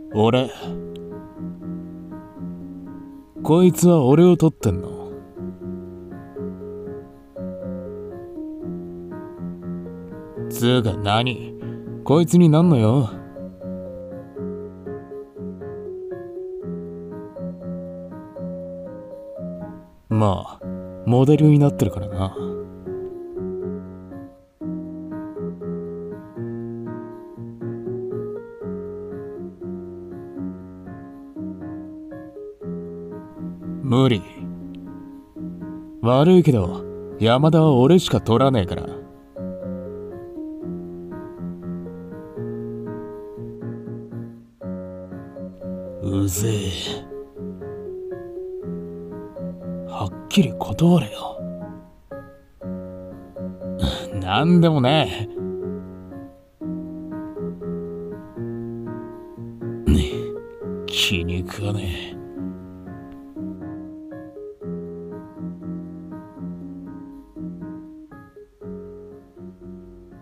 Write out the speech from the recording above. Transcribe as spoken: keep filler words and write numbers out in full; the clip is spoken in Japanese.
俺、こいつは俺を取ってんの。つうか何、こいつになんのよ。まあモデルになってるからな。無理。悪いけど山田は俺しか取らねえから。うぜえ。はっきり断れよ。なんでもねえ。気に食わねえ。